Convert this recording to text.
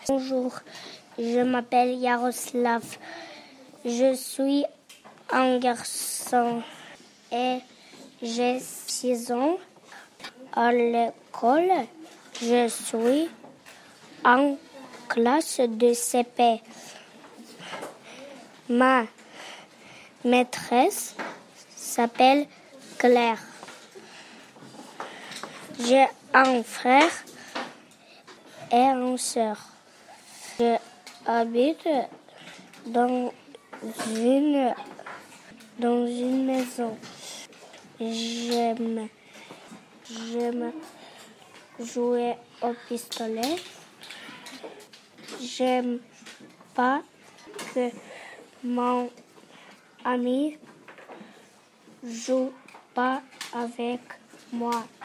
Bonjour, je m'appelle Yaroslav. Je suis un garçon et j'ai 6 ans. À l'école, je suis en classe de CP. Ma maîtresse s'appelle Claire. J'ai un frère et une sœur. J'habite dans une maison. J'aime jouer au pistolet. J'aime pas que mon ami joue pas avec moi.